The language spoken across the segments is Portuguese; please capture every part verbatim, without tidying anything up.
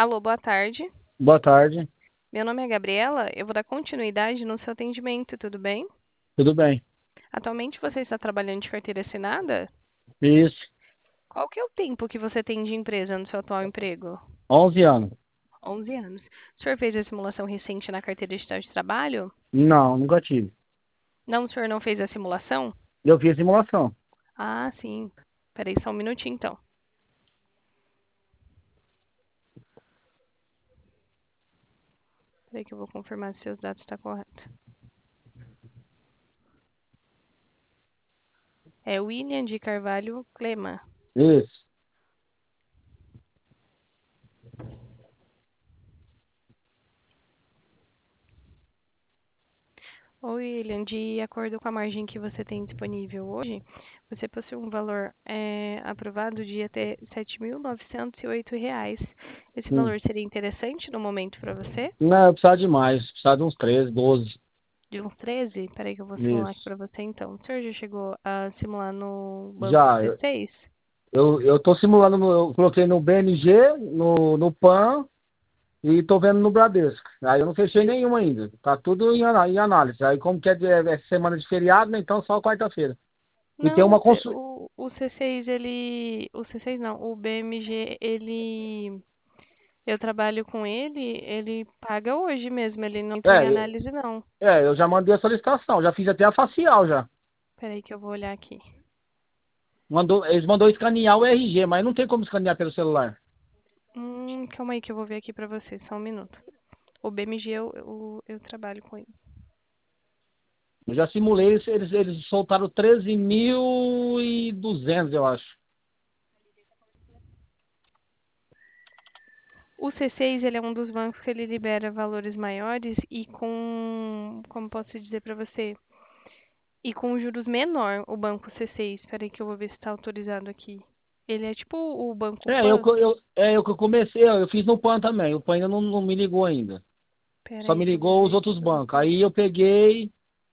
Alô, boa tarde. Boa tarde, Meu nome é Gabriela. Eu vou dar continuidade no seu atendimento, tudo bem? tudo bem? Atualmente você está trabalhando de carteira assinada? Isso, Qual que é o tempo que você tem de empresa no seu atual emprego? onze anos. Onze anos. O senhor fez a simulação recente na carteira digital de trabalho? Não, nunca tive. Não, o senhor não fez a simulação? Eu fiz simulação. Ah, sim. Peraí só um minutinho, então. Peraí que eu vou confirmar se seus dados estão corretos. É William de Carvalho Clema. Isso. Ô, William, de acordo com a margem que você tem disponível hoje, você possui um valor eh, aprovado de até sete mil novecentos e oito reais. Esse Hum. valor seria interessante no momento para você? Não, eu precisava de mais. Precisava de uns treze, doze. De uns treze? Peraí que eu vou simular aqui Isso. para você então. O senhor já chegou a simular no banco Já, eu, C seis? eu, eu tô simulando, no- eu coloquei no B N G, no, no PAN e tô vendo no Bradesco. Aí eu não fechei nenhum ainda. Tá tudo em, ana- em análise. Aí como que é, de- é semana de feriado, né? Então só quarta-feira. E tem Não, uma o, C- consulta. o, o C seis, ele... O C seis não, o B M G, ele... Eu trabalho com ele, ele paga hoje mesmo, ele não tem É, análise não. é, eu já mandei a solicitação, já fiz até a facial já. Peraí que eu vou olhar aqui. Mandou, eles mandou escanear o R G, mas não tem como escanear pelo celular. Hum, calma aí que eu vou ver aqui pra você, só um minuto. O B M G eu, eu, eu trabalho com ele. Eu já simulei, eles, eles, eles soltaram treze mil e duzentos, eu acho. O C seis, ele é um dos bancos que ele libera valores maiores e com, como posso dizer pra você, e com juros menor, o banco C seis. Peraí que eu vou ver se tá autorizado aqui. Ele é tipo o banco É, eu, Pan. co- eu, é, eu que comecei, eu, eu fiz no PAN também. O PAN ainda não, não me ligou ainda. Só Peraí me que eu vou ligou os ver aqui outros pra bancos. você. Aí eu peguei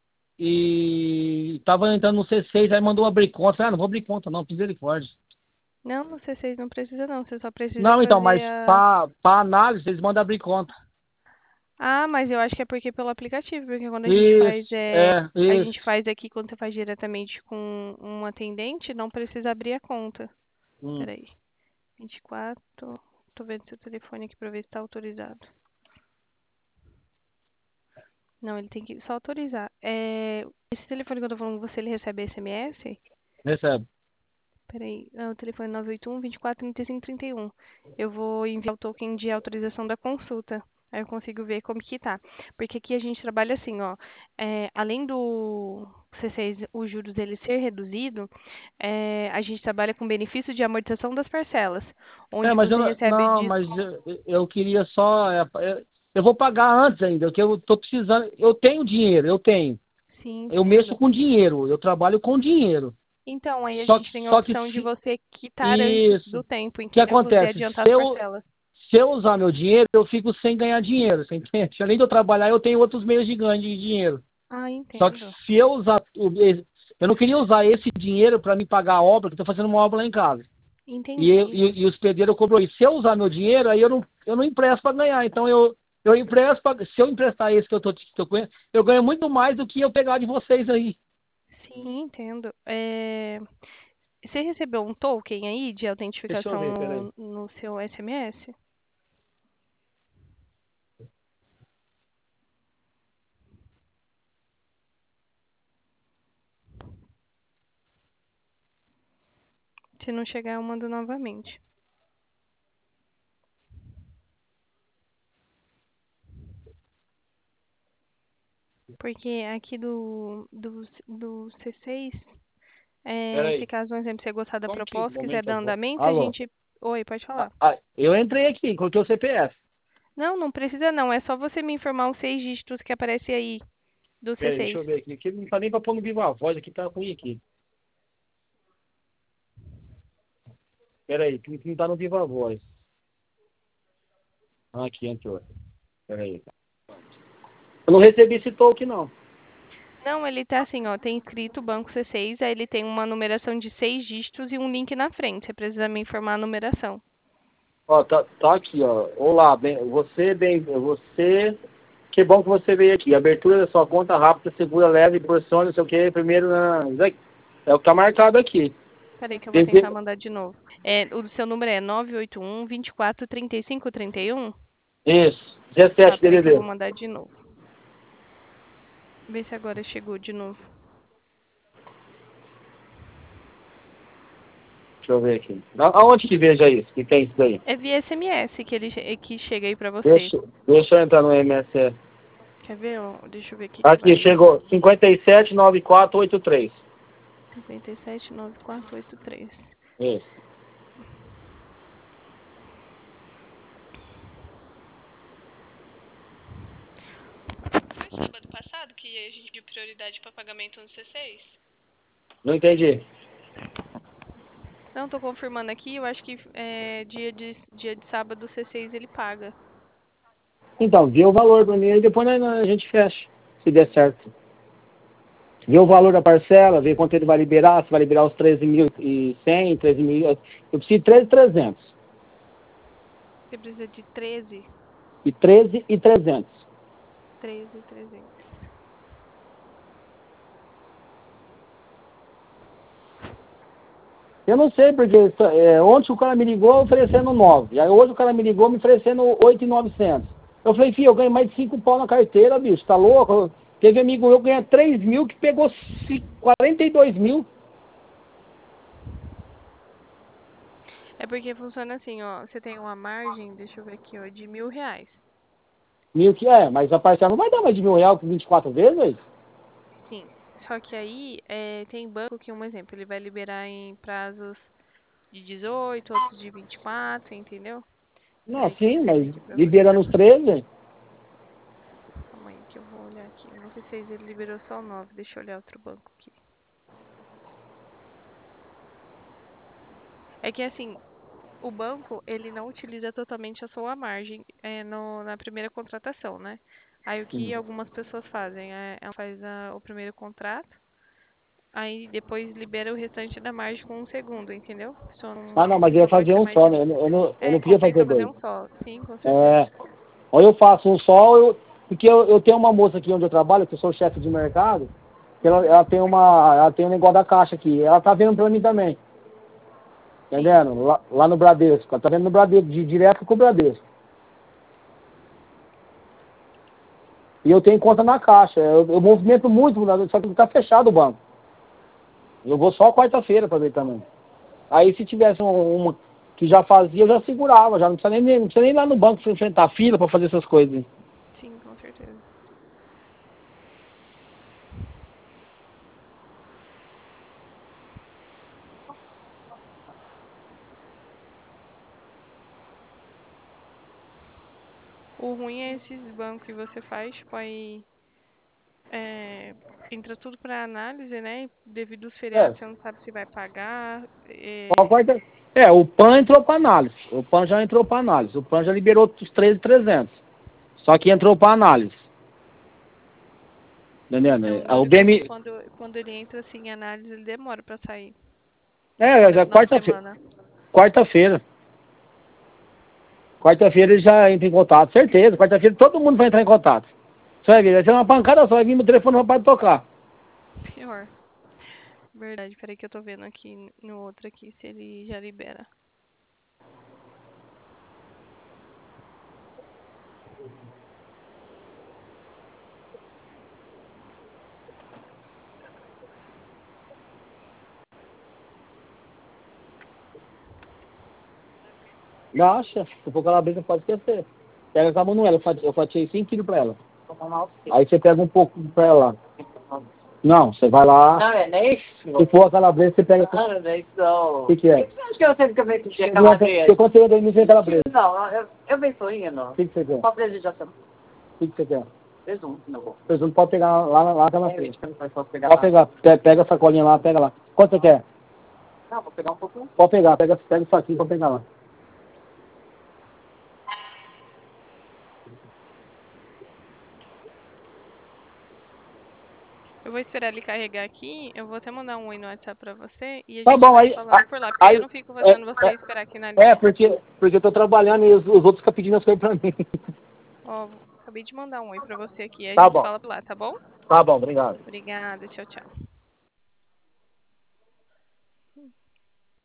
e tava entrando no C seis, aí mandou abrir conta. Falei, ah, não vou abrir conta não, misericórdia. Não, no C seis não precisa não, você só precisa Não, então, mas fazer a... para análise eles mandam abrir conta. Ah, mas eu acho que é porque pelo aplicativo, porque quando a gente faz Isso, é é, a isso. gente faz aqui quando você faz diretamente com um atendente, não precisa abrir a conta. Hum. Peraí. vinte e quatro. Tô vendo seu telefone aqui pra ver se tá autorizado. Não, ele tem que só autorizar. É, esse telefone que eu tô falando com você, ele recebe S M S? Recebe. Peraí, ah, o telefone nove oito um, vinte e quatro, trinta e cinco, trinta e um. Eu vou enviar o token de autorização da consulta. Aí eu consigo ver como que tá. Porque aqui a gente trabalha assim, ó. É, além do C seis, os juros dele ser reduzido, é, a gente trabalha com benefício de amortização das parcelas. É, Onde mas eu você não, recebe não, mas desconto. eu, eu queria só. é, é, eu vou pagar antes ainda, porque eu tô precisando. Eu tenho dinheiro, eu tenho. Sim, Eu mexo entendo. com dinheiro, eu trabalho com dinheiro. Então, aí a Só que, gente tem a só que opção de se. você quitar antes Isso. do O tempo, que entendeu? Você acontece? adiantar Se as eu, parcelas. se eu usar meu dinheiro, eu fico sem ganhar dinheiro, você entende? Além de eu trabalhar, eu tenho outros meios de ganho de dinheiro. Ah, Só que entendo. se eu usar. o- Eu não queria usar esse dinheiro para me pagar a obra, que eu estou fazendo uma obra lá em casa. E, eu- Entendi. e, e os pedreiros cobrou isso. Se eu usar meu dinheiro, aí eu não, eu não empresto para ganhar. Então eu, eu empresto pra, se eu emprestar esse que eu tô, que eu ganho, eu ganho muito mais do que eu pegar de vocês aí. Sim, entendo. É, você recebeu um token aí de Deixa eu ver, autentificação peraí. no, no seu S M S? Se não chegar, eu mando novamente. Porque aqui do, do, do C seis, é, se Peraí. caso, por exemplo, você gostar da Só aqui, um proposta, quiser momento dar agora. andamento, a Alô? gente... Oi, pode Ah, falar. ah, eu entrei aqui, coloquei o C P F. Não, não precisa não. É só você me informar os seis dígitos que aparece aí do Peraí, deixa C seis. eu ver aqui. Aqui não tá nem pra pôr no viva voz, aqui tá ruim aqui. Peraí, que não tá no viva voz. Ah, aqui entrou. Peraí. Eu não recebi esse token, não. Não, ele tá assim, ó, tem escrito Banco C seis, aí ele tem uma numeração de seis dígitos e um link na frente. Você precisa me informar a numeração. Ó, tá, tá aqui, ó. Olá, bem, você, bem, você... Que bom que você veio aqui. Abertura da sua conta rápida, segura, leve, porcione, não sei o que, primeiro... Na... É o que tá marcado aqui. Peraí que eu vou Tem tentar que- mandar de novo. É, o seu número é nove oito um, vinte e quatro, trinta e cinco, trinta e um? Isso, Tá, dezessete peraí que eu vou D D D. mandar de novo. Vê se agora chegou de novo. Deixa eu ver aqui. A- Aonde que veja isso? Que tem isso daí? É via S M S que ele che- que chega aí pra você. Deixa, deixa eu entrar no M S N. Quer ver? Ó, deixa eu ver aqui. Aqui, Vai. chegou. cinquenta e sete, noventa e quatro, oitenta e três. cinquenta e sete, nove quatro oito três. Isso. Foi sábado passado que a gente deu prioridade para pagamento no C seis? Não entendi. Não, tô confirmando aqui. Eu acho que é, dia, de, dia de sábado o C seis ele paga. Então, vê o valor pra mim e depois nós- nós- a gente fecha, se der certo. Vê o valor da parcela, vê quanto ele vai liberar, se vai liberar os treze mil e cem, treze mil. Eu preciso de treze mil e trezentos. Você precisa de treze, E treze e trezentos. treze, trezentos. Eu não sei, porque é, ontem o cara me ligou oferecendo nove. Aí hoje o cara me ligou me oferecendo oito mil e novecentos. Eu falei, filho, eu ganhei mais de cinco pau na carteira, bicho, tá louco? Teve amigo meu que ganha três mil que pegou ci- quarenta e dois mil. É porque funciona assim, ó. Você tem uma margem, deixa eu ver aqui, ó, de mil reais. Mil que é, mas a parcela não vai dar mais de mil reais com vinte e quatro vezes, velho? Sim. Só que aí é, tem banco que, um exemplo, ele vai liberar em prazos de dezoito, outros de vinte e quatro, entendeu? Não, Peraí que eu sim, tô vendo mas aqui pra você. liberando os treze. Calma aí que eu vou olhar aqui. No C seis ele liberou só nove. Deixa eu olhar outro banco aqui. É que assim, o banco, ele não utiliza totalmente a sua margem é, no, na primeira contratação, né? Aí o que algumas pessoas fazem? É, ela faz a- o primeiro contrato, aí depois libera o restante da margem com um segundo, entendeu? Só Ah, um, não, mas um eu ia pacote fazer a um mais só, de né? um. Eu, não- eu, não, eu não É, queria fazer compensa fazer dois. um só. Sim, com certeza. É, ou eu faço um só, eu, porque eu, eu tenho uma moça aqui onde eu trabalho, que eu sou chefe de mercado, que ela, Uhum. ela tem uma, ela tem um negócio da caixa aqui, ela tá vendo pra mim também, Sim. entendendo? Lá, lá no Bradesco, ela tá vendo no Bradesco, de, direto com o Bradesco. E eu tenho conta na caixa, eu, eu movimento muito, só que tá fechado o banco. Eu vou só quarta-feira pra ver também. Aí se tivesse um- uma que já fazia, eu já segurava, já não precisa nem, não precisa nem ir lá no banco pra enfrentar a fila pra fazer essas coisas. Sim, com certeza. O ruim é esses bancos que você faz, tipo, aí é, entra tudo para análise, né? E devido aos É, feriados, você não sabe se vai pagar. Qual É, quarta- É, o P A N entrou para análise. O P A N já entrou para análise. O P A N já liberou os treze mil e trezentos. Só que entrou para análise. Entendendo? não, É, o O meu banco, B M... quando, quando ele entra assim em análise, ele demora para sair. É, Demora já uma quarta-feira. semana. Quarta-feira. Quarta-feira ele já entra em contato. Certeza. Quarta-feira todo mundo vai entrar em contato. Você vai ver. Vai ser uma pancada só. Vai vir no telefone não vai tocar. Pior. Verdade, peraí que eu tô vendo aqui no outro aqui se ele já libera. Acha? Se for calabresa, pode esquecer. Pega com a Manuela. Eu fati- eu fatiei cinco quilos pra ela. Aí você pega um pouco pra ela. Não, você vai lá. Não, é nem isso. Se for a calabresa, você pega. Não, não é isso não. O que, que é? Acho que eu sempre que eu venho pedir Você aquela vez. quando você anda aí, me calabresa. Não, eu, eu venho só indo. O que, que você quer? Só apresentação. O que, que você quer? Presunto, meu bom. Presunto pode pegar lá, lá, lá na É, frente. eu posso pegar Pode lá. pegar. Pe- Pega a sacolinha lá, pega lá. Quanto você quer? Não, vou pegar um pouco. Pode pegar, pega, pega o saquinho, pode pegar lá. Eu vou esperar ele carregar aqui, eu vou até mandar um oi no WhatsApp pra você e a Tá gente bom, vai aí. falando por lá, porque aí eu não fico é, fazendo você é, esperar aqui na é, linha. porque, porque eu tô trabalhando e os, os outros ficam pedindo as coisas pra mim. Ó, acabei de mandar um oi pra você aqui, a Tá gente bom, fala por lá, tá bom? tá bom, obrigado. Obrigada, tchau, tchau.